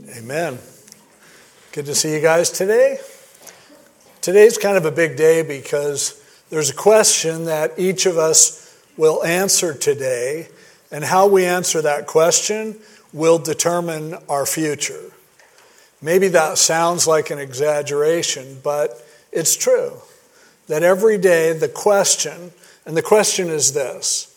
Amen. Good to see you guys today. Today's kind of a big day because there's a question that each of us will answer today, and how we answer that question will determine our future. Maybe that sounds like an exaggeration, but it's true. That every day the question is this: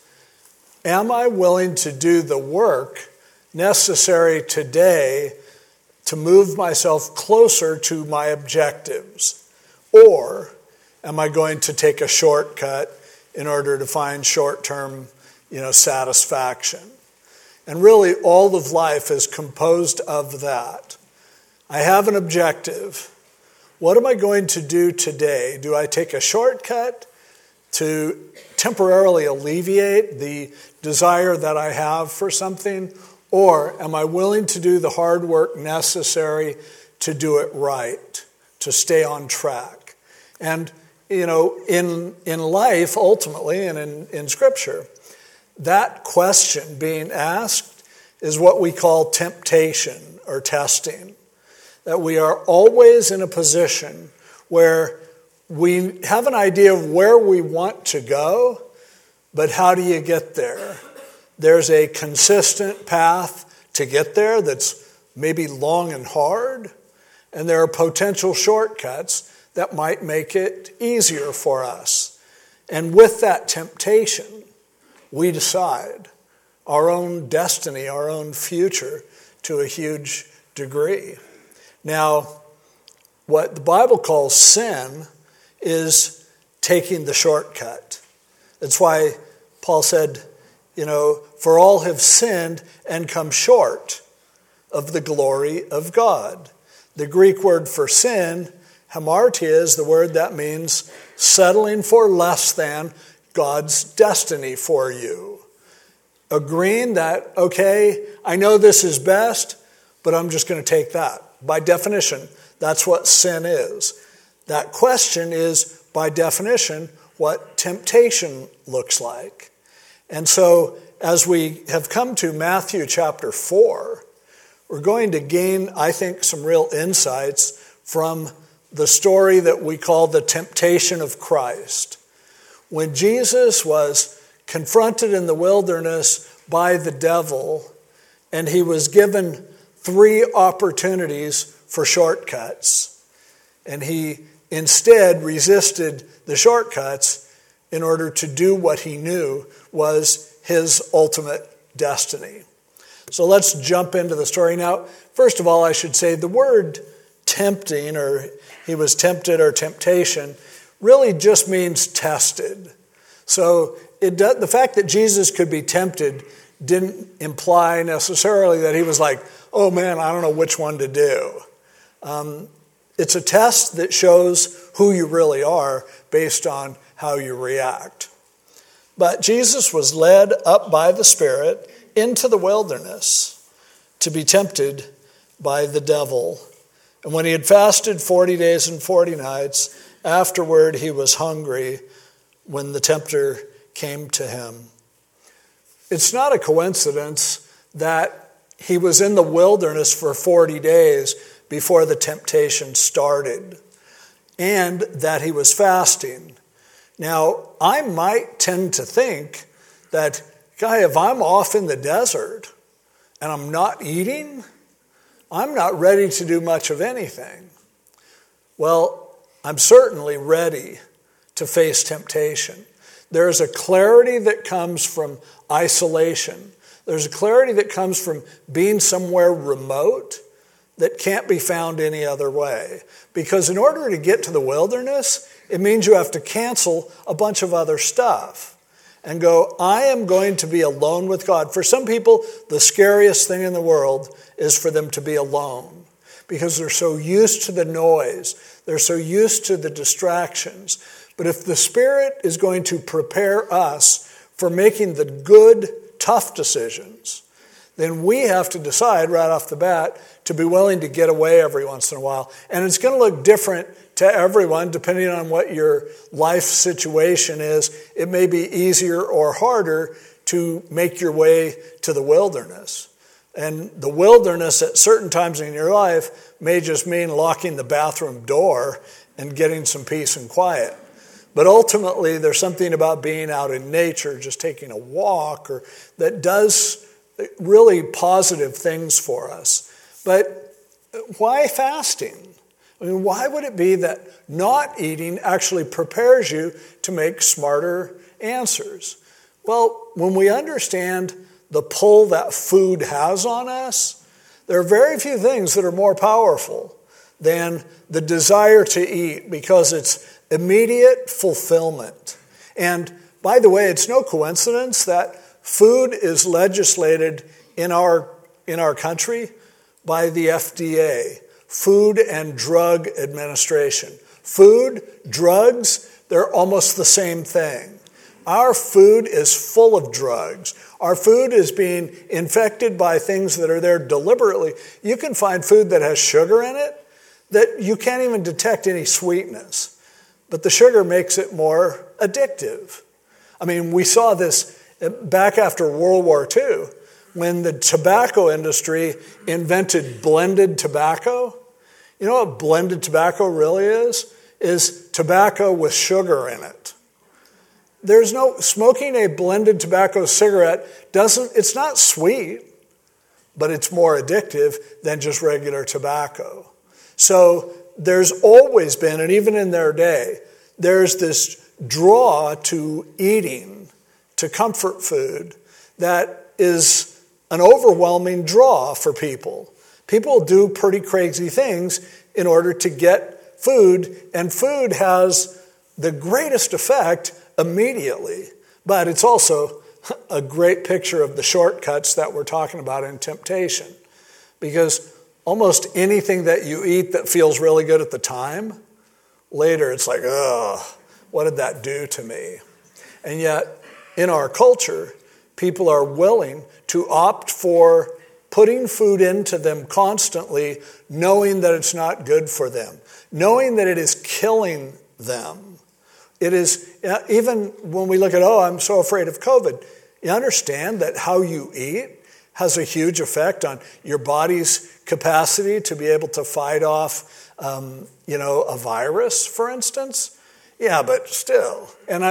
am I willing to do the work necessary today to move myself closer to my objectives? Or am I going to take a shortcut in order to find short-term, satisfaction? And really, all of life is composed of that. I have an objective. What am I going to do today? Do I take a shortcut to temporarily alleviate the desire that I have for something? Or am I willing to do the hard work necessary to do it right, to stay on track? And, in life, ultimately, and in Scripture, that question being asked is what we call temptation or testing. That we are always in a position where we have an idea of where we want to go, but how do you get there? There's a consistent path to get there that's maybe long and hard, and there are potential shortcuts that might make it easier for us. And with that temptation, we decide our own destiny, our own future to a huge degree. Now, what the Bible calls sin is taking the shortcut. That's why Paul said, for all have sinned and come short of the glory of God. The Greek word for sin, hamartia, is the word that means settling for less than God's destiny for you. Agreeing that, okay, I know this is best, but I'm just going to take that. By definition, that's what sin is. That question is, by definition, what temptation looks like. And so, as we have come to Matthew chapter 4, we're going to gain, I think, some real insights from the story that we call the temptation of Christ. When Jesus was confronted in the wilderness by the devil, and he was given 3 opportunities for shortcuts, and he instead resisted the shortcuts in order to do what he knew was his ultimate destiny. So let's jump into the story. Now, first of all, I should say the word tempting, or he was tempted, or temptation, really just means tested. So the fact that Jesus could be tempted didn't imply necessarily that he was like, oh man, I don't know which one to do. It's a test that shows who you really are based on how you react. But Jesus was led up by the Spirit into the wilderness to be tempted by the devil. And when he had fasted 40 days and 40 nights, afterward he was hungry when the tempter came to him. It's not a coincidence that he was in the wilderness for 40 days before the temptation started, and that he was fasting. Now, I might tend to think that, if I'm off in the desert and I'm not eating, I'm not ready to do much of anything. Well, I'm certainly ready to face temptation. There's a clarity that comes from isolation. There's a clarity that comes from being somewhere remote that can't be found any other way. Because in order to get to the wilderness, it means you have to cancel a bunch of other stuff and go, I am going to be alone with God. For some people, the scariest thing in the world is for them to be alone, because they're so used to the noise. They're so used to the distractions. But if the Spirit is going to prepare us for making the good, tough decisions, then we have to decide right off the bat to be willing to get away every once in a while. And it's going to look different to everyone depending on what your life situation is. It may be easier or harder to make your way to the wilderness. And the wilderness at certain times in your life may just mean locking the bathroom door and getting some peace and quiet. But ultimately, there's something about being out in nature, just taking a walk, or that does really positive things for us. But why fasting? I mean, why would it be that not eating actually prepares you to make smarter answers? Well, when we understand the pull that food has on us, there are very few things that are more powerful than the desire to eat, because it's immediate fulfillment. And by the way, it's no coincidence that food is legislated in our country by the FDA, Food and Drug Administration. Food, drugs, they're almost the same thing. Our food is full of drugs. Our food is being infected by things that are there deliberately. You can find food that has sugar in it that you can't even detect any sweetness. But the sugar makes it more addictive. I mean, we saw this back after World War II when the tobacco industry invented blended tobacco. You know what blended tobacco really is? Is tobacco with sugar in it. Smoking a blended tobacco cigarette it's not sweet, but it's more addictive than just regular tobacco. So there's always been, and even in their day, there's this draw to eating, to comfort food, that is an overwhelming draw for people. People do pretty crazy things in order to get food, and food has the greatest effect immediately. But it's also a great picture of the shortcuts that we're talking about in temptation. Because almost anything that you eat that feels really good at the time, later it's like, ugh, what did that do to me? And yet, in our culture, people are willing to opt for putting food into them constantly, knowing that it's not good for them, knowing that it is killing them. It is, even when we look at, I'm so afraid of COVID, you understand that how you eat has a huge effect on your body's capacity to be able to fight off, a virus, for instance. Yeah, but still. And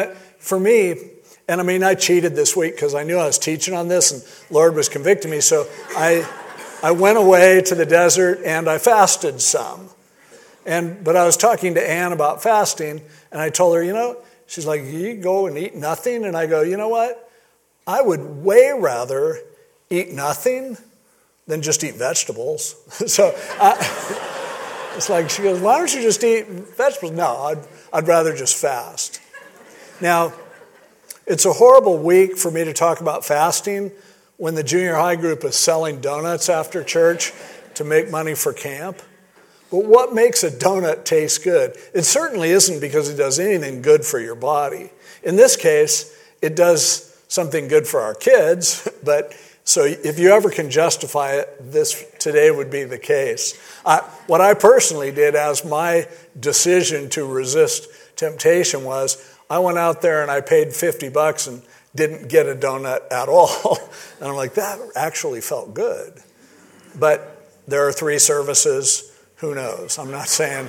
I cheated this week because I knew I was teaching on this and the Lord was convicting me. So I went away to the desert and I fasted some. But I was talking to Ann about fasting, and I told her, she's like, you go and eat nothing? And I go, you know what? I would way rather eat nothing than just eat vegetables. So it's like, she goes, why don't you just eat vegetables? No, I'd rather just fast. Now, it's a horrible week for me to talk about fasting when the junior high group is selling donuts after church to make money for camp. But what makes a donut taste good? It certainly isn't because it does anything good for your body. In this case, it does something good for our kids, but so if you ever can justify it, this today would be the case. What I personally did as my decision to resist temptation was I went out there and I paid $50 and didn't get a donut at all. And I'm like, that actually felt good. But there are 3 services. Who knows? I'm not saying.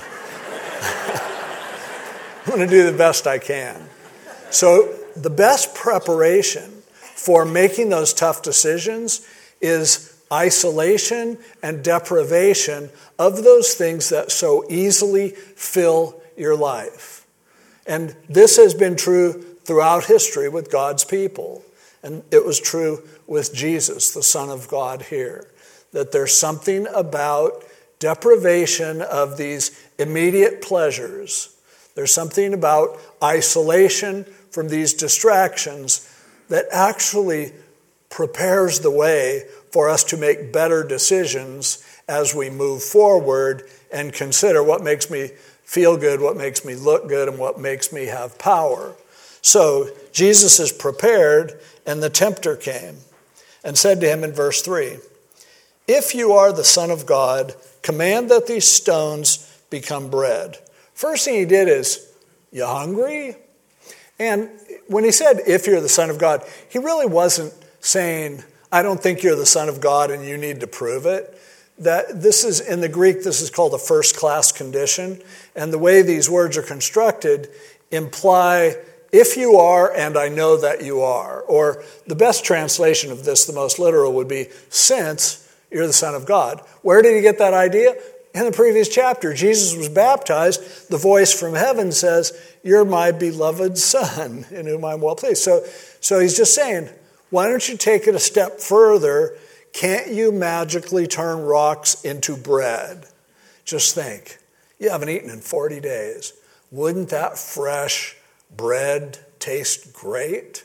I'm going to do the best I can. So the best preparation for making those tough decisions is isolation and deprivation of those things that so easily fill your life. And this has been true throughout history with God's people. And it was true with Jesus, the Son of God here. That there's something about deprivation of these immediate pleasures. There's something about isolation from these distractions that actually prepares the way for us to make better decisions as we move forward and consider what makes me feel good, what makes me look good, and what makes me have power. So Jesus is prepared, and the tempter came and said to him in verse 3, "If you are the Son of God, command that these stones become bread." First thing he did is, you hungry? And when he said, if you're the Son of God, he really wasn't saying, I don't think you're the Son of God and you need to prove it. That this is, in the Greek, this is called a first-class condition. And the way these words are constructed imply, if you are, and I know that you are. Or the best translation of this, the most literal, would be, since you're the Son of God. Where did he get that idea? In the previous chapter. Jesus was baptized. The voice from heaven says, you're my beloved Son, in whom I'm well pleased. So he's just saying, why don't you take it a step further? Can't you magically turn rocks into bread? Just think, you haven't eaten in 40 days. Wouldn't that fresh bread taste great?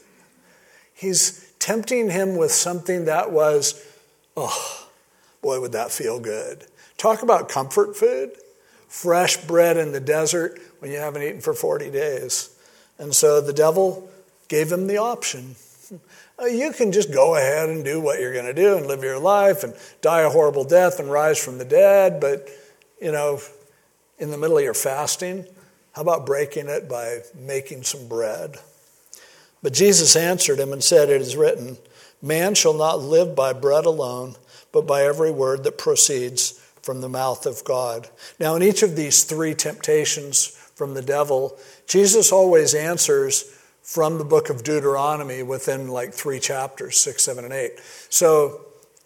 He's tempting him with something that was, oh, boy, would that feel good. Talk about comfort food. Fresh bread in the desert when you haven't eaten for 40 days. And so the devil gave him the option. You can just go ahead and do what you're going to do and live your life and die a horrible death and rise from the dead. But, in the middle of your fasting, how about breaking it by making some bread? But Jesus answered him and said, it is written, man shall not live by bread alone, but by every word that proceeds from the mouth of God. Now, in each of these three temptations from the devil, Jesus always answers from the book of Deuteronomy within like 3 chapters, 6, 7, and 8. So,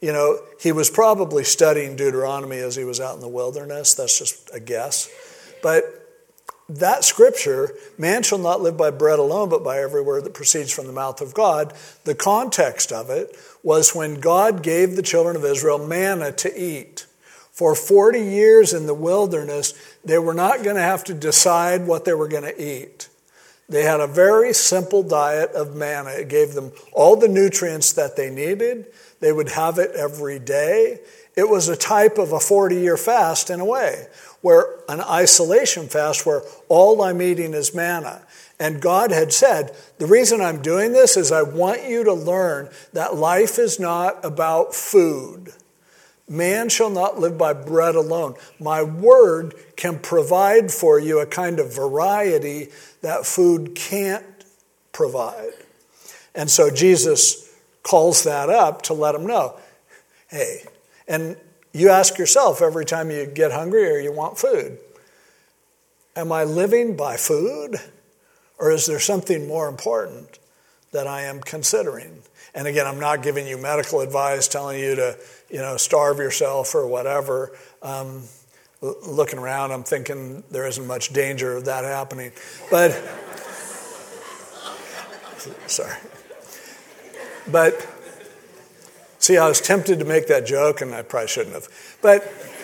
he was probably studying Deuteronomy as he was out in the wilderness. That's just a guess. But that scripture, man shall not live by bread alone, but by every word that proceeds from the mouth of God, the context of it was when God gave the children of Israel manna to eat. For 40 years in the wilderness, they were not going to have to decide what they were going to eat. They had a very simple diet of manna. It gave them all the nutrients that they needed. They would have it every day. It was a type of a 40-year fast in a way, where an isolation fast where all I'm eating is manna. And God had said, the reason I'm doing this is I want you to learn that life is not about food. Man shall not live by bread alone. My word can provide for you a kind of variety that food can't provide. And so Jesus calls that up to let him know, hey, and you ask yourself every time you get hungry or you want food, am I living by food? Or is there something more important that I am considering? And again, I'm not giving you medical advice, telling you to, starve yourself or whatever. Looking around, I'm thinking there isn't much danger of that happening. But, sorry. But, see, I was tempted to make that joke, and I probably shouldn't have. But,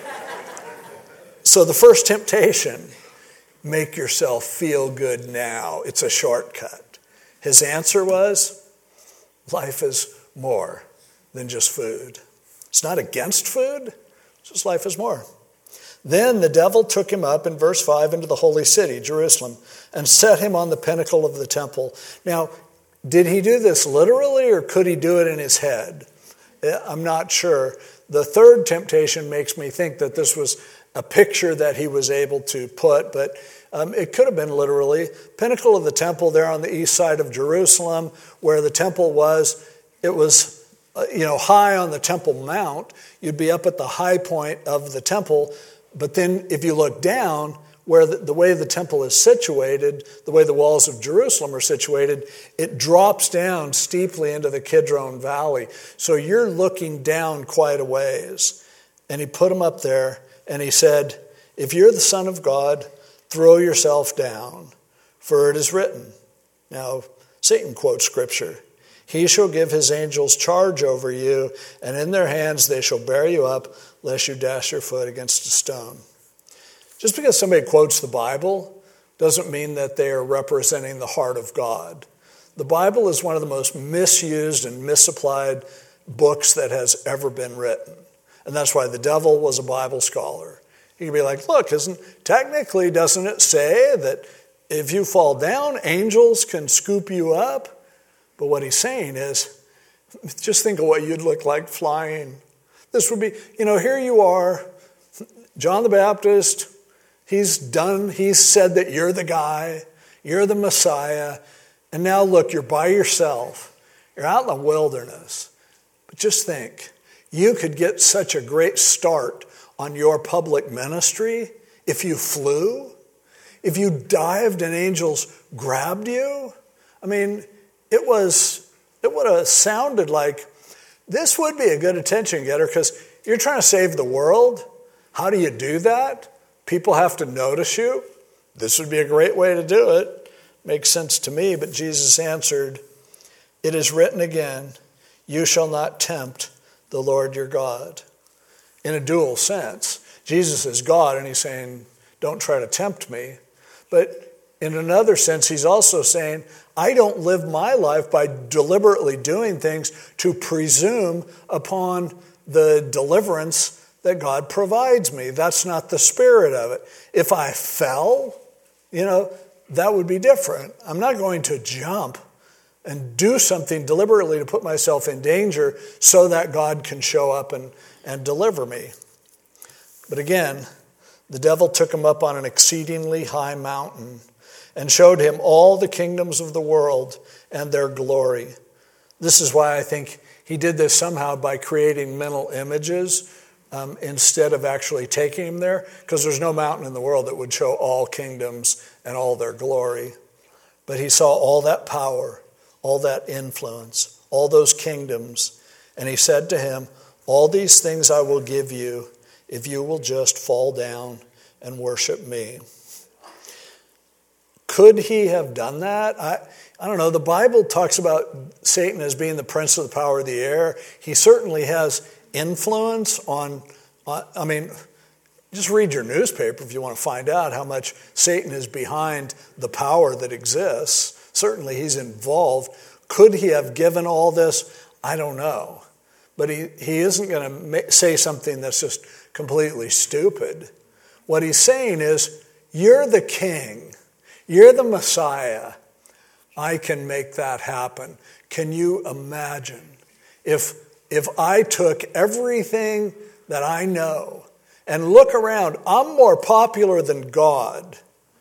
so the first temptation, make yourself feel good now. It's a shortcut. His answer was, life is more than just food. It's not against food, it's just life is more. Then the devil took him up, in verse 5, into the holy city, Jerusalem, and set him on the pinnacle of the temple. Now, did he do this literally, or could he do it in his head? I'm not sure. The third temptation makes me think that this was a picture that he was able to put, but it could have been literally. Pinnacle of the temple there on the east side of Jerusalem, where the temple was, it was high on the Temple Mount. You'd be up at the high point of the temple, but then if you look down, where the way the temple is situated, the way the walls of Jerusalem are situated, it drops down steeply into the Kidron Valley. So you're looking down quite a ways. And he put him up there, and he said, if you're the Son of God, throw yourself down, for it is written. Now, Satan quotes scripture. He shall give his angels charge over you, and in their hands they shall bear you up, lest you dash your foot against a stone. Just because somebody quotes the Bible doesn't mean that they are representing the heart of God. The Bible is one of the most misused and misapplied books that has ever been written. And that's why the devil was a Bible scholar. He could be like, look, doesn't it say that if you fall down, angels can scoop you up? But what he's saying is, just think of what you'd look like flying. This would be, here you are, John the Baptist, he's said that you're the guy, you're the Messiah, and now look, you're by yourself, you're out in the wilderness, But just think, you could get such a great start on your public ministry if you flew, if you dived and angels grabbed you. I mean, it would have sounded like this would be a good attention getter because you're trying to save the world. How do you do that? People have to notice you. This would be a great way to do it. Makes sense to me, but Jesus answered, "It is written again, you shall not tempt the Lord your God." In a dual sense. Jesus is God, and he's saying, don't try to tempt me. But in another sense, he's also saying, I don't live my life by deliberately doing things to presume upon the deliverance that God provides me. That's not the spirit of it. If I fell, that would be different. I'm not going to jump and do something deliberately to put myself in danger so that God can show up and deliver me. But again, the devil took him up on an exceedingly high mountain and showed him all the kingdoms of the world and their glory. This is why I think he did this somehow by creating mental images instead of actually taking him there, because there's no mountain in the world that would show all kingdoms and all their glory. But he saw all that power, all that influence, all those kingdoms, and he said to him, all these things I will give you if you will just fall down and worship me. Could he have done that? I don't know. The Bible talks about Satan as being the prince of the power of the air. He certainly has influence on just read your newspaper if you want to find out how much Satan is behind the power that exists. Certainly he's involved. Could he have given all this? I don't know. But he isn't going to say something that's just completely stupid. What he's saying is, you're the king. You're the Messiah. I can make that happen. Can you imagine if I took everything that I know and look around? I'm more popular than God.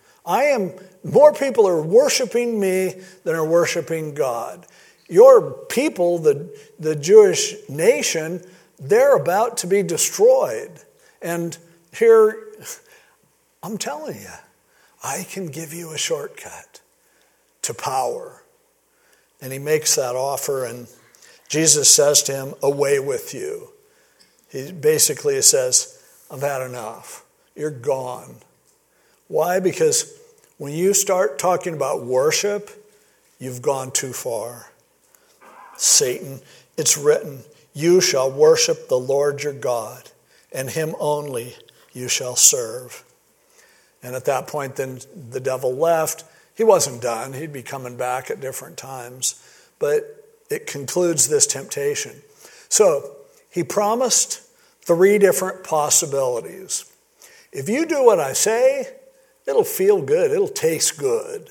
More people are worshiping me than are worshiping God. Your people, the Jewish nation, they're about to be destroyed. And here, I'm telling you, I can give you a shortcut to power. And he makes that offer, and Jesus says to him, away with you. He basically says, I've had enough. You're gone. Why? Because when you start talking about worship, you've gone too far. Satan, it's written, you shall worship the Lord your God, and him only you shall serve. And at that point, then the devil left. He wasn't done. He'd be coming back at different times. But it concludes this temptation. So he promised 3 different possibilities. If you do what I say, it'll feel good. It'll taste good.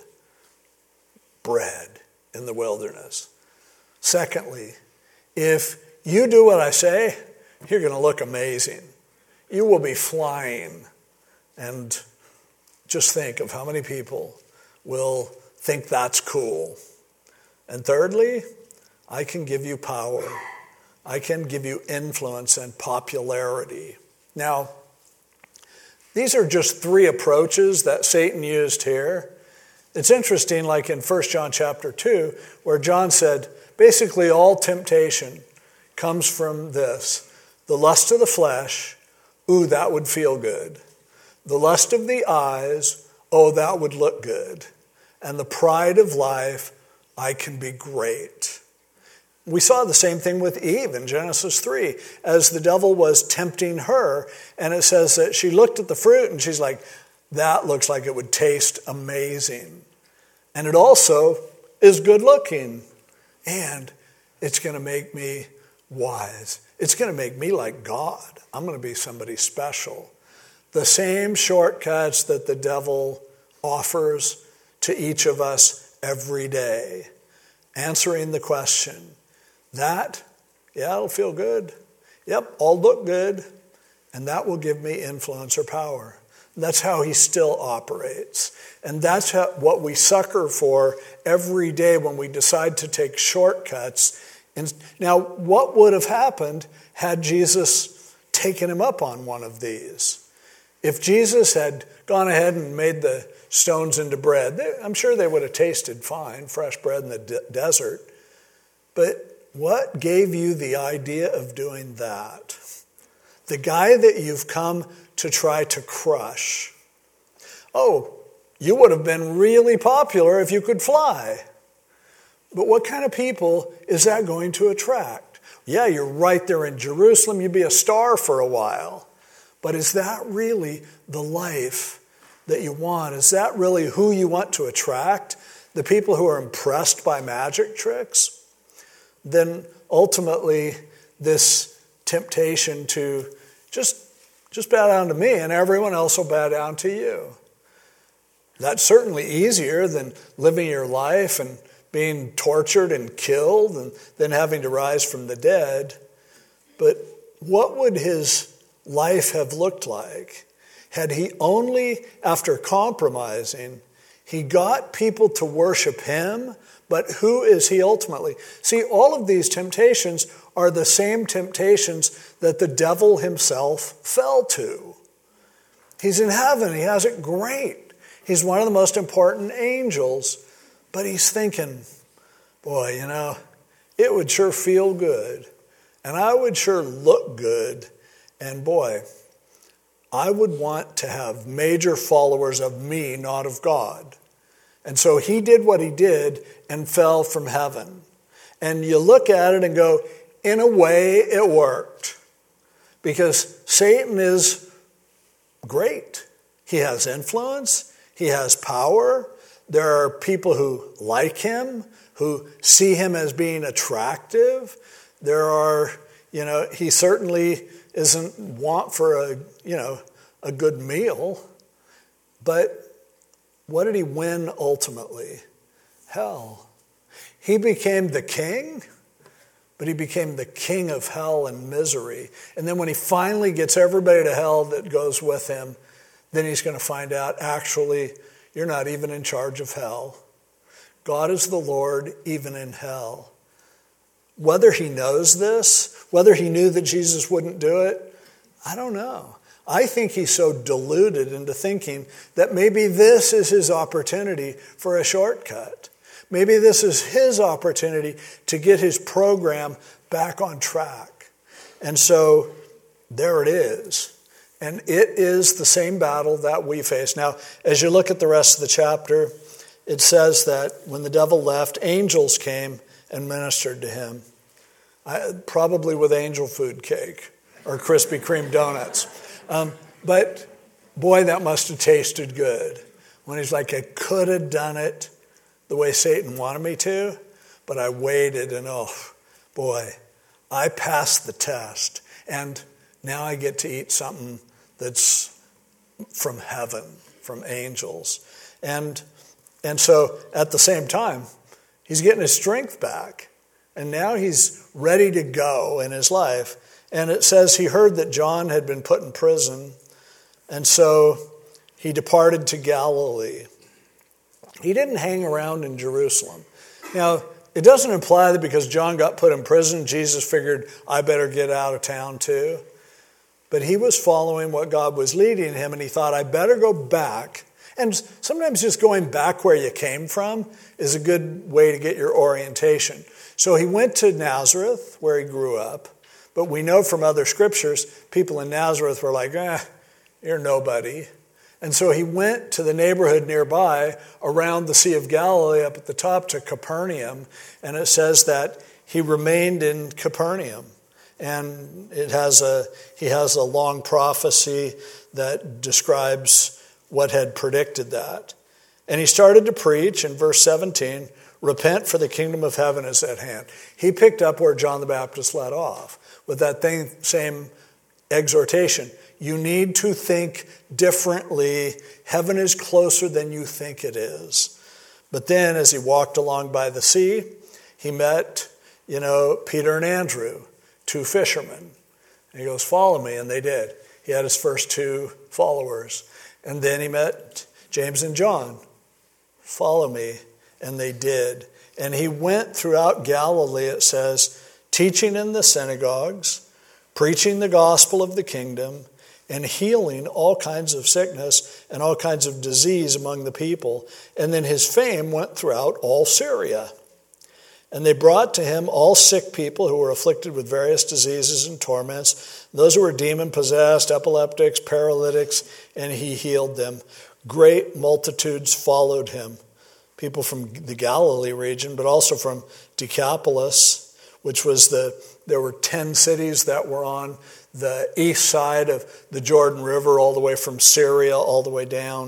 Bread in the wilderness. Secondly, if you do what I say, you're going to look amazing. You will be flying. And just think of how many people will think that's cool. And thirdly, I can give you power. I can give you influence and popularity. Now, these are just 3 approaches that Satan used here. It's interesting, like in 1 John chapter 2, where John said, basically all temptation comes from this. The lust of the flesh, ooh, that would feel good. The lust of the eyes, oh, that would look good. And the pride of life, I can be great. We saw the same thing with Eve in Genesis 3, as the devil was tempting her. And it says that she looked at the fruit and she's like, that looks like it would taste amazing. And it also is good looking. And it's going to make me wise. It's going to make me like God. I'm going to be somebody special. The same shortcuts that the devil offers to each of us every day. Answering the question, it'll feel good. Yep, I'll look good. And that will give me influence or power. That's how he still operates. And that's what we sucker for every day when we decide to take shortcuts And now, what would have happened had Jesus taken him up on one of these? If Jesus had gone ahead and made the stones into bread, I'm sure they would have tasted fine, fresh bread in the desert. But what gave you the idea of doing that? The guy that you've come to try to crush. Oh, you would have been really popular if you could fly. But what kind of people is that going to attract? Yeah, you're right there in Jerusalem. You'd be a star for a while. But is that really the life that you want? Is that really who you want to attract? The people who are impressed by magic tricks? Then ultimately, this temptation to just bow down to me and everyone else will bow down to you. That's certainly easier than living your life and being tortured and killed and then having to rise from the dead. But what would his life have looked like had he only, after compromising, he got people to worship him, but who is he ultimately? See, all of these temptations are the same temptations that the devil himself fell to. He's in heaven. He has it great. He's one of the most important angels. But he's thinking, boy, it would sure feel good. And I would sure look good. And boy, I would want to have major followers of me, not of God. And so he did what he did and fell from heaven. And you look at it and go, in a way, it worked. Because Satan is great. He has influence. He has power. There are people who like him, who see him as being attractive. There are, he certainly isn't want for a good meal. But what did he win ultimately? Hell. He became the king, but he became the king of hell and misery. And then when he finally gets everybody to hell that goes with him, then he's going to find out, actually, you're not even in charge of hell. God is the Lord even in hell. Whether he knows this, whether he knew that Jesus wouldn't do it, I don't know. I think he's so deluded into thinking that maybe this is his opportunity for a shortcut. Maybe this is his opportunity to get his program back on track. And so there it is. And it is the same battle that we face. Now, as you look at the rest of the chapter, it says that when the devil left, angels came and ministered to him. Probably with angel food cake or Krispy Kreme donuts. But boy, that must have tasted good. When he's like, I could have done it the way Satan wanted me to, but I waited and I passed the test. And now I get to eat something that's from heaven, from angels. And so at the same time, he's getting his strength back. And now he's ready to go in his life. And it says he heard that John had been put in prison. And so he departed to Galilee. He didn't hang around in Jerusalem. Now, it doesn't imply that because John got put in prison, Jesus figured, I better get out of town too. But he was following what God was leading him, and he thought, I better go back. And sometimes just going back where you came from is a good way to get your orientation. So he went to Nazareth, where he grew up. But we know from other scriptures, people in Nazareth were like, you're nobody. And so he went to the neighborhood nearby around the Sea of Galilee up at the top to Capernaum. And it says that he remained in Capernaum. And he has a long prophecy that describes what had predicted that. And he started to preach in verse 17, repent for the kingdom of heaven is at hand. He picked up where John the Baptist led off with that same exhortation. You need to think differently. Heaven is closer than you think it is. But then as he walked along by the sea, he met, Peter and Andrew, two fishermen. And he goes, follow me. And they did. He had his first two followers. And then he met James and John. Follow me. And they did. And he went throughout Galilee, it says, teaching in the synagogues, preaching the gospel of the kingdom, and healing all kinds of sickness and all kinds of disease among the people. And then his fame went throughout all Syria. And they brought to him all sick people who were afflicted with various diseases and torments, those who were demon-possessed, epileptics, paralytics, and he healed them. Great multitudes followed him, people from the Galilee region, but also from Decapolis, which was there were 10 cities that were on the east side of the Jordan River, all the way from Syria, all the way down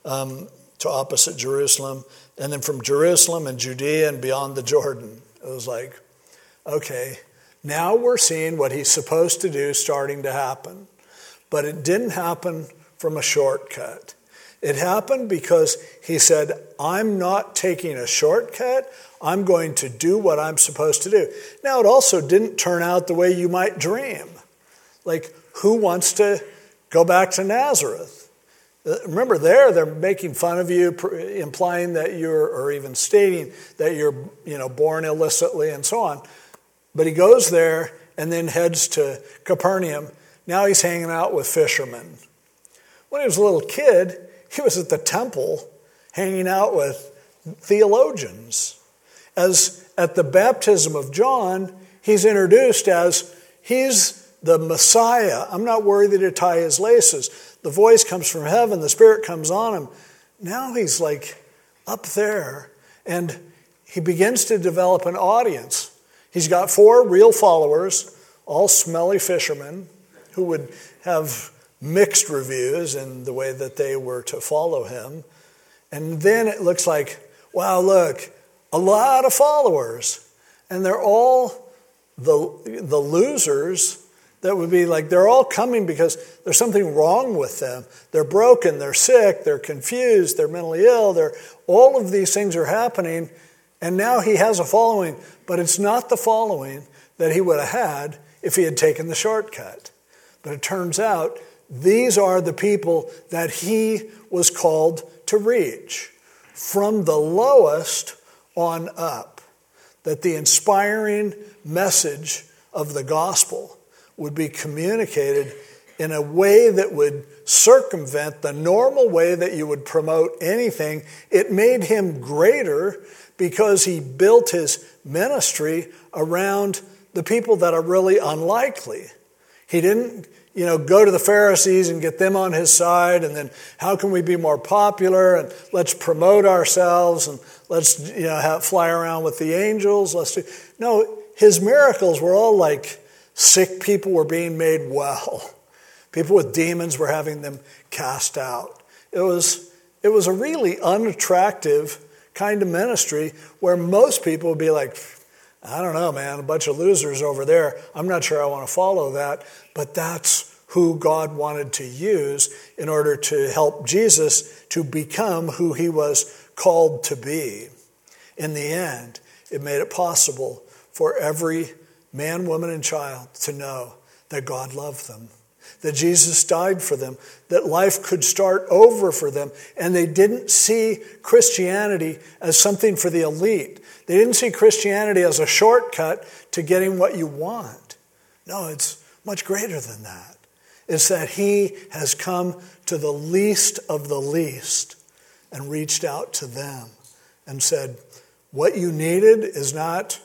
to opposite Jerusalem. And then from Jerusalem and Judea and beyond the Jordan. It was like, okay, now we're seeing what he's supposed to do starting to happen. But it didn't happen from a shortcut. It happened because he said, I'm not taking a shortcut. I'm going to do what I'm supposed to do. Now, it also didn't turn out the way you might dream. Like, who wants to go back to Nazareth? Remember, they're making fun of you, implying that or even stating that you're, born illicitly and so on. But he goes there and then heads to Capernaum. Now he's hanging out with fishermen. When he was a little kid, he was at the temple hanging out with theologians. As at the baptism of John, he's introduced as he's the Messiah. I'm not worthy to tie his laces. The voice comes from heaven. The Spirit comes on him. Now he's like up there, and he begins to develop an audience. He's got 4 real followers, all smelly fishermen who would have mixed reviews in the way that they were to follow him. And then it looks like, wow, look, a lot of followers. And they're all the losers. That would be like they're all coming because there's something wrong with them. They're broken, they're sick, they're confused, they're mentally ill. All of these things are happening, and now he has a following, but it's not the following that he would have had if he had taken the shortcut. But it turns out these are the people that he was called to reach, from the lowest on up, that the inspiring message of the gospel would be communicated in a way that would circumvent the normal way that you would promote anything. It made him greater because he built his ministry around the people that are really unlikely. He didn't, go to the Pharisees and get them on his side, and then how can we be more popular, and let's promote ourselves, and let's fly around with the angels. No, his miracles were all like sick people were being made well. People with demons were having them cast out. It was a really unattractive kind of ministry where most people would be like, I don't know, man, a bunch of losers over there. I'm not sure I want to follow that. But that's who God wanted to use in order to help Jesus to become who he was called to be. In the end, it made it possible for every man, woman, and child to know that God loved them, that Jesus died for them, that life could start over for them. And they didn't see Christianity as something for the elite. They didn't see Christianity as a shortcut to getting what you want. No, it's much greater than that. It's that he has come to the least of the least and reached out to them and said, what you needed is not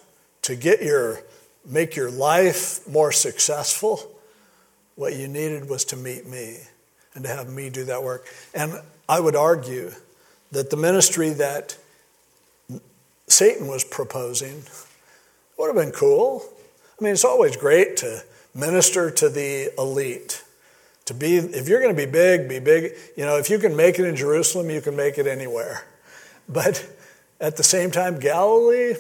to make your life more successful. What you needed was to meet me and to have me do that work. And I would argue that the ministry that Satan was proposing would have been cool. I mean, it's always great to minister to the elite. If you're going to be big, be big. If you can make it in Jerusalem, you can make it anywhere. But at the same time, Galilee,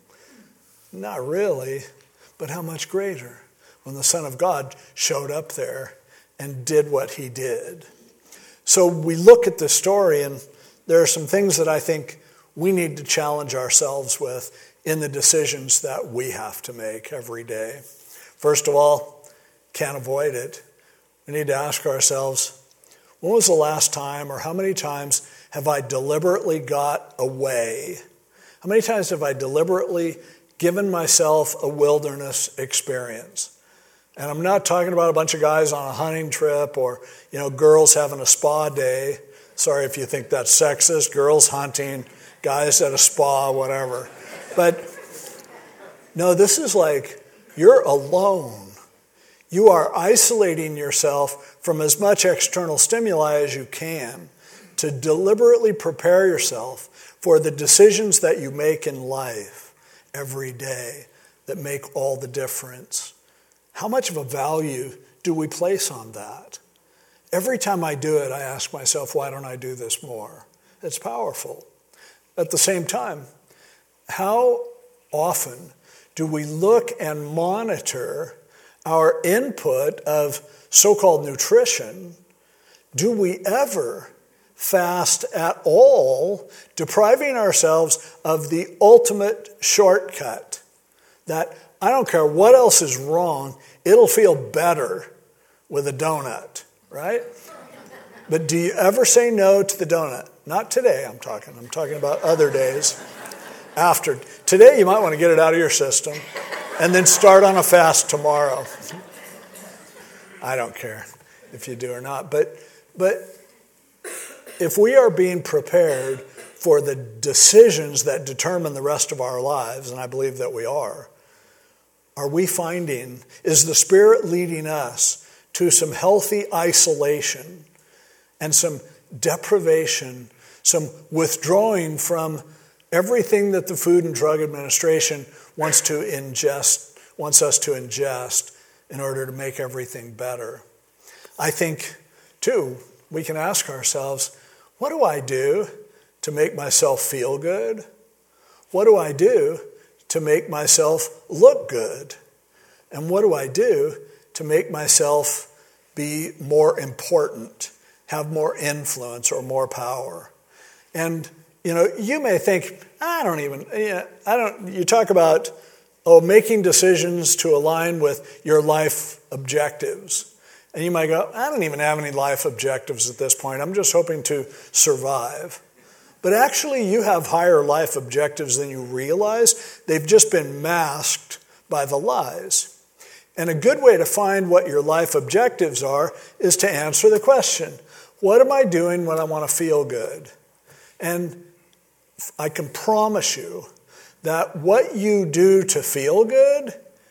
not really. But how much greater when the Son of God showed up there and did what he did. So we look at this story, and there are some things that I think we need to challenge ourselves with in the decisions that we have to make every day. First of all, can't avoid it. We need to ask ourselves, when was the last time, or how many times have I deliberately got away? How many times have I deliberately given myself a wilderness experience. And I'm not talking about a bunch of guys on a hunting trip or, girls having a spa day. Sorry if you think that's sexist, girls hunting, guys at a spa, whatever. But no, this is like you're alone. You are isolating yourself from as much external stimuli as you can to deliberately prepare yourself for the decisions that you make in life every day that make all the difference. How much of a value do we place on that? Every time I do it, I ask myself, why don't I do this more? It's powerful. At the same time, how often do we look and monitor our input of so-called nutrition? Do we ever fast at all, depriving ourselves of the ultimate shortcut? That I don't care what else is wrong, it'll feel better with a donut, right? But do you ever say no to the donut? Not today, I'm talking about other days. After. Today, you might want to get it out of your system and then start on a fast tomorrow. I don't care if you do or not. But if we are being prepared for the decisions that determine the rest of our lives, and I believe that we are we finding, is the Spirit leading us to some healthy isolation and some deprivation, some withdrawing from everything that the Food and Drug Administration wants us to ingest in order to make everything better? I think, too, we can ask ourselves, what do I do to make myself feel good? What do I do to make myself look good? And what do I do to make myself be more important, have more influence or more power? And you may think, you talk about, making decisions to align with your life objectives. And you might go, I don't even have any life objectives at this point. I'm just hoping to survive. But actually, you have higher life objectives than you realize. They've just been masked by the lies. And a good way to find what your life objectives are is to answer the question, what am I doing when I want to feel good? And I can promise you that what you do to feel good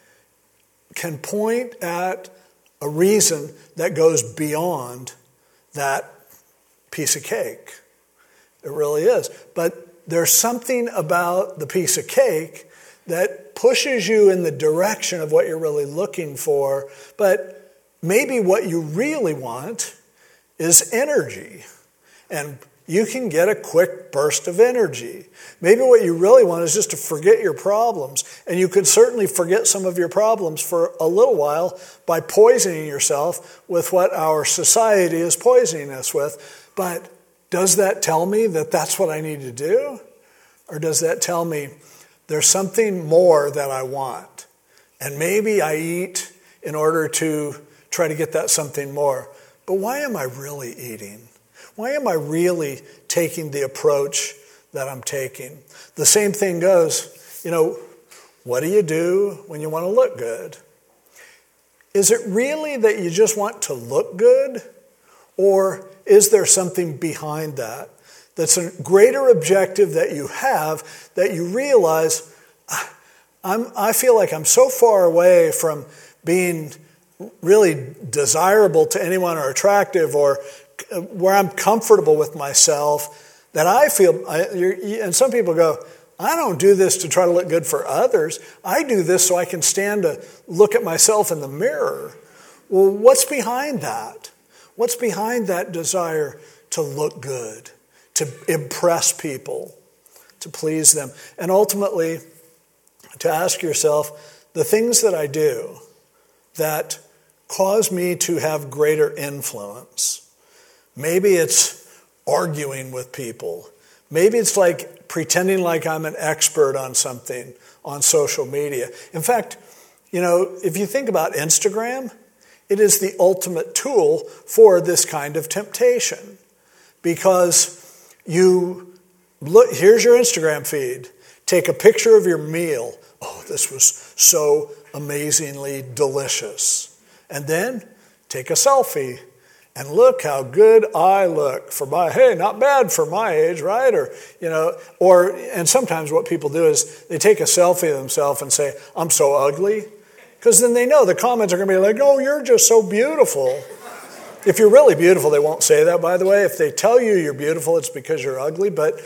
can point at a reason that goes beyond that piece of cake. It really is. But there's something about the piece of cake that pushes you in the direction of what you're really looking for. But maybe what you really want is energy. And you can get a quick burst of energy. Maybe what you really want is just to forget your problems. And you could certainly forget some of your problems for a little while by poisoning yourself with what our society is poisoning us with. But does that tell me that that's what I need to do? Or does that tell me there's something more that I want? And maybe I eat in order to try to get that something more. But why am I really eating? Why am I really taking the approach that I'm taking? The same thing goes, what do you do when you want to look good? Is it really that you just want to look good? Or is there something behind that that's a greater objective that you have that you realize, I feel like I'm so far away from being really desirable to anyone or attractive or where I'm comfortable with myself that I feel, and some people go, I don't do this to try to look good for others. I do this so I can stand to look at myself in the mirror. Well, what's behind that? What's behind that desire to look good, to impress people, to please them? And ultimately, to ask yourself, the things that I do that cause me to have greater influence. Maybe it's arguing with people. Maybe it's like pretending like I'm an expert on something on social media. In fact, if you think about Instagram, it is the ultimate tool for this kind of temptation. Because you look, here's your Instagram feed. Take a picture of your meal. Oh, this was so amazingly delicious. And then take a selfie and look how good I look for not bad for my age, right? And sometimes what people do is they take a selfie of themselves and say, I'm so ugly. Because then they know the comments are going to be like, oh, you're just so beautiful. If you're really beautiful, they won't say that, by the way. If they tell you you're beautiful, it's because you're ugly, but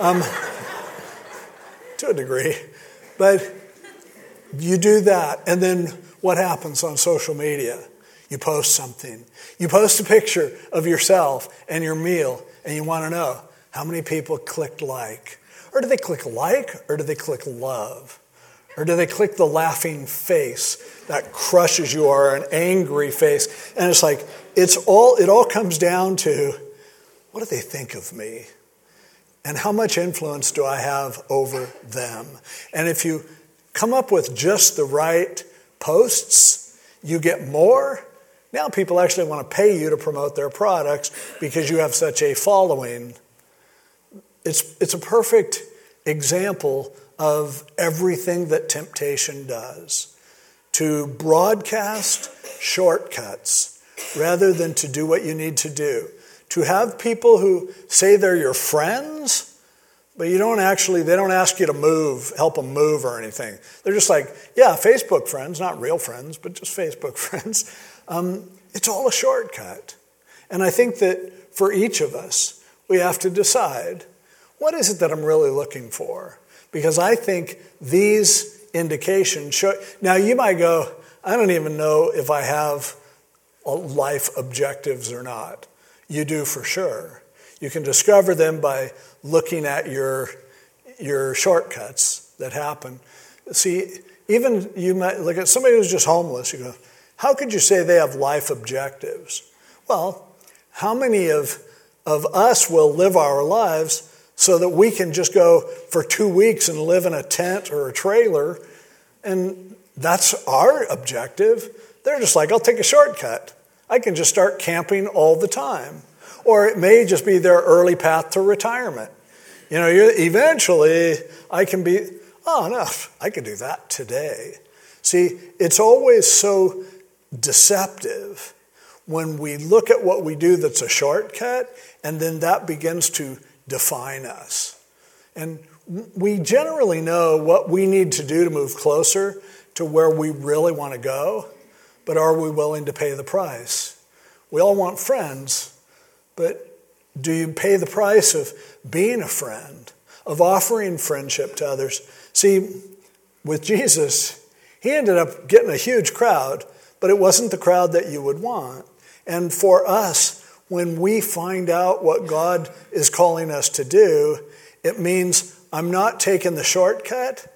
to a degree. But you do that, and then what happens on social media? You post something. You post a picture of yourself and your meal, and you want to know how many people clicked like. Or do they click like, or do they click love? Or do they click the laughing face that crushes you, or an angry face? And it's like, it all comes down to, what do they think of me? And how much influence do I have over them? And if you come up with just the right posts, you get more. Now people actually want to pay you to promote their products because you have such a following. It's a perfect example of everything that temptation does. To broadcast shortcuts rather than to do what you need to do. To have people who say they're your friends, but they don't ask you to help them move or anything. They're just like, yeah, Facebook friends, not real friends, but just Facebook friends. It's all a shortcut. And I think that for each of us, we have to decide, what is it that I'm really looking for? Because I think these indications show. Now you might go, I don't even know if I have life objectives or not. You do for sure. You can discover them by looking at your shortcuts that happen. See, even you might look at somebody who's just homeless. You go, how could you say they have life objectives? Well, how many of us will live our lives so that we can just go for 2 weeks and live in a tent or a trailer, and that's our objective? They're just like, I'll take a shortcut. I can just start camping all the time. Or it may just be their early path to retirement. Eventually I can be, I could do that today. See, it's always so deceptive when we look at what we do that's a shortcut, and then that begins to define us. And we generally know what we need to do to move closer to where we really want to go, but are we willing to pay the price? We all want friends, but do you pay the price of being a friend, of offering friendship to others? See, with Jesus, he ended up getting a huge crowd, but it wasn't the crowd that you would want. And for us, when we find out what God is calling us to do, it means I'm not taking the shortcut.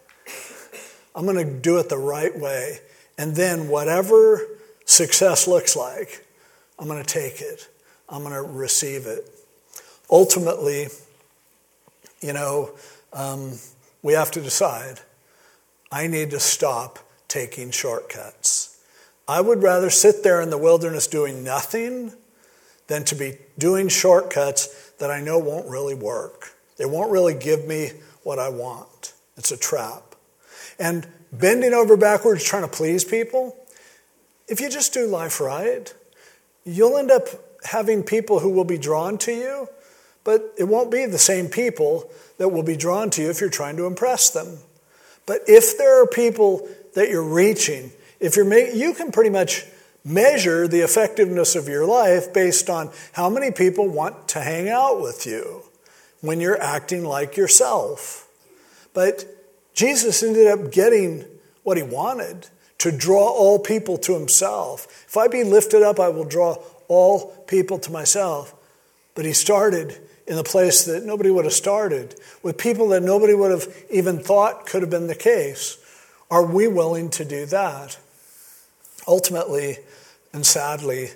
I'm going to do it the right way. And then whatever success looks like, I'm going to take it. I'm going to receive it. Ultimately, we have to decide, I need to stop taking shortcuts. I would rather sit there in the wilderness doing nothing than to be doing shortcuts that I know won't really work. They won't really give me what I want. It's a trap. And bending over backwards trying to please people, if you just do life right, you'll end up having people who will be drawn to you, but it won't be the same people that will be drawn to you if you're trying to impress them. But if there are people that you're reaching, you can pretty much measure the effectiveness of your life based on how many people want to hang out with you when you're acting like yourself. But Jesus ended up getting what he wanted, to draw all people to himself. If I be lifted up, I will draw all people to myself. But he started in the place that nobody would have started, with people that nobody would have even thought could have been the case. Are we willing to do that? Ultimately, and sadly,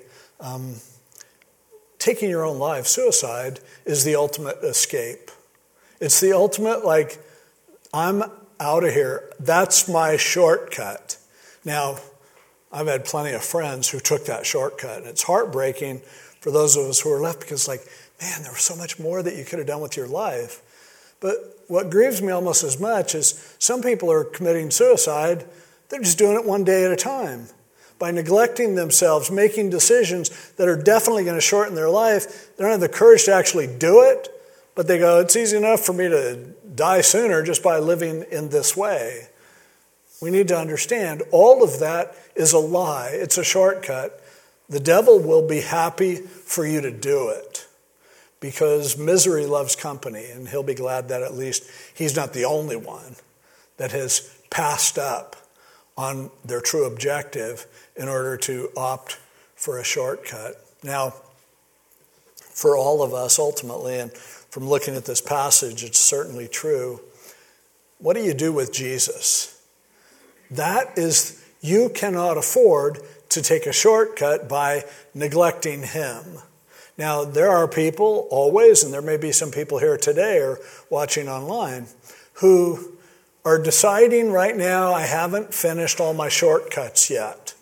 taking your own life, suicide, is the ultimate escape. It's the ultimate, I'm out of here. That's my shortcut. Now, I've had plenty of friends who took that shortcut, and it's heartbreaking for those of us who are left because, man, there was so much more that you could have done with your life. But what grieves me almost as much is some people are committing suicide. They're just doing it one day at a time. By neglecting themselves, making decisions that are definitely going to shorten their life. They don't have the courage to actually do it, but they go, it's easy enough for me to die sooner just by living in this way. We need to understand all of that is a lie. It's a shortcut. The devil will be happy for you to do it because misery loves company, and he'll be glad that at least he's not the only one that has passed up on their true objective in order to opt for a shortcut. Now, for all of us ultimately, and from looking at this passage, it's certainly true. What do you do with Jesus? That is, you cannot afford to take a shortcut by neglecting him. Now, there are people always, and there may be some people here today or watching online, who are deciding right now, I haven't finished all my shortcuts yet.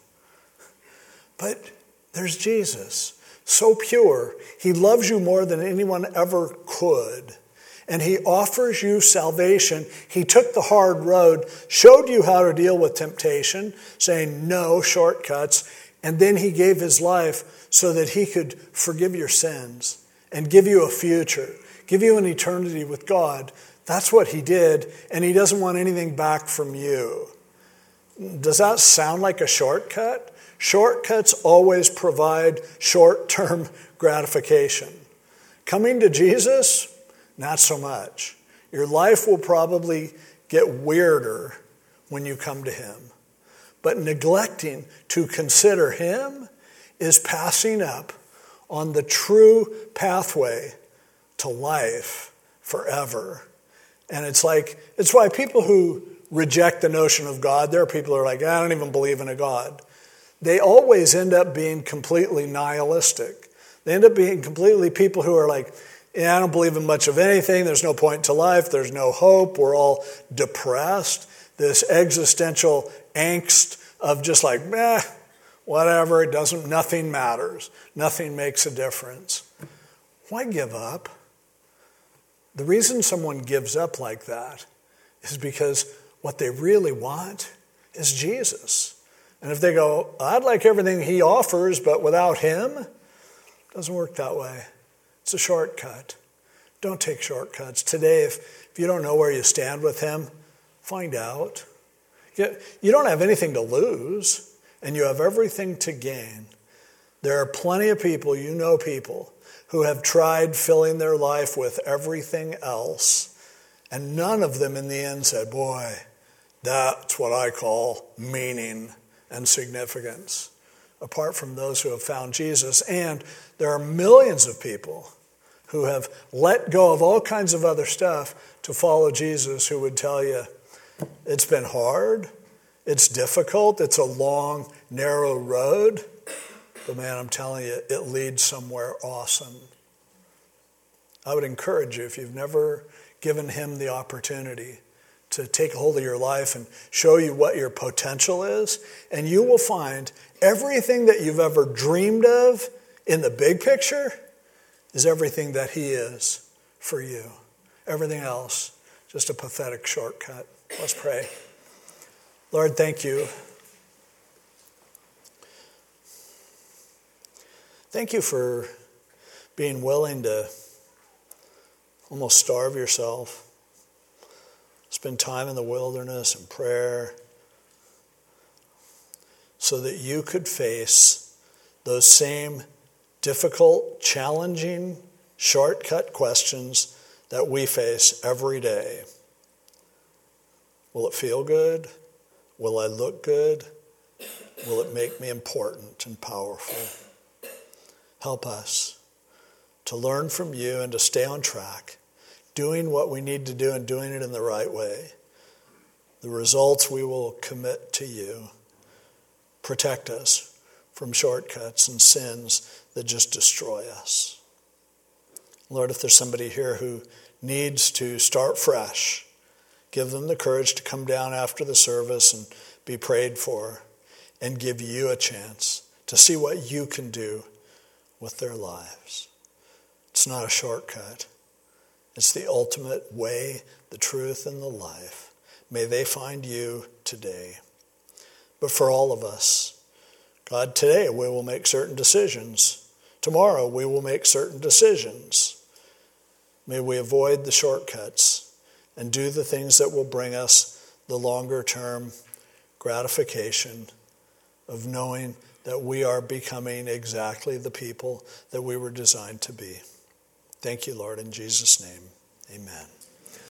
But there's Jesus, so pure. He loves you more than anyone ever could. And he offers you salvation. He took the hard road, showed you how to deal with temptation, saying no shortcuts. And then he gave his life so that he could forgive your sins and give you a future, give you an eternity with God. That's what he did, and he doesn't want anything back from you. Does that sound like a shortcut? Shortcuts always provide short-term gratification. Coming to Jesus, not so much. Your life will probably get weirder when you come to him. But neglecting to consider him is passing up on the true pathway to life forever. And it's why people who reject the notion of God, there are people who are like, I don't even believe in a God. They always end up being completely nihilistic. They end up being completely people who are like, I don't believe in much of anything. There's no point to life. There's no hope. We're all depressed. This existential angst of just like, whatever, nothing matters. Nothing makes a difference. Why give up? The reason someone gives up like that is because what they really want is Jesus. And if they go, I'd like everything he offers, but without him, it doesn't work that way. It's a shortcut. Don't take shortcuts. Today, if you don't know where you stand with him, find out. You don't have anything to lose, and you have everything to gain. There are plenty of people, people, who have tried filling their life with everything else, and none of them in the end said, boy, that's what I call meaning and significance, apart from those who have found Jesus. And there are millions of people who have let go of all kinds of other stuff to follow Jesus, who would tell you, it's been hard, it's difficult, it's a long, narrow road, but man, I'm telling you, it leads somewhere awesome. I would encourage you, if you've never given him the opportunity to take hold of your life and show you what your potential is, and you will find everything that you've ever dreamed of in the big picture is everything that he is for you. Everything else, just a pathetic shortcut. Let's pray. Lord, thank you. Thank you for being willing to almost starve yourself, spend time in the wilderness and prayer so that you could face those same difficult, challenging, shortcut questions that we face every day. Will it feel good? Will I look good? Will it make me important and powerful? Help us to learn from you and to stay on track, doing what we need to do and doing it in the right way. The results we will commit to you. Protect us from shortcuts and sins that just destroy us. Lord, if there's somebody here who needs to start fresh, give them the courage to come down after the service and be prayed for and give you a chance to see what you can do with their lives. It's not a shortcut. It's the ultimate way, the truth, and the life. May they find you today. But for all of us, God, today we will make certain decisions. Tomorrow we will make certain decisions. May we avoid the shortcuts and do the things that will bring us the longer-term gratification of knowing that we are becoming exactly the people that we were designed to be. Thank you, Lord, in Jesus' name. Amen.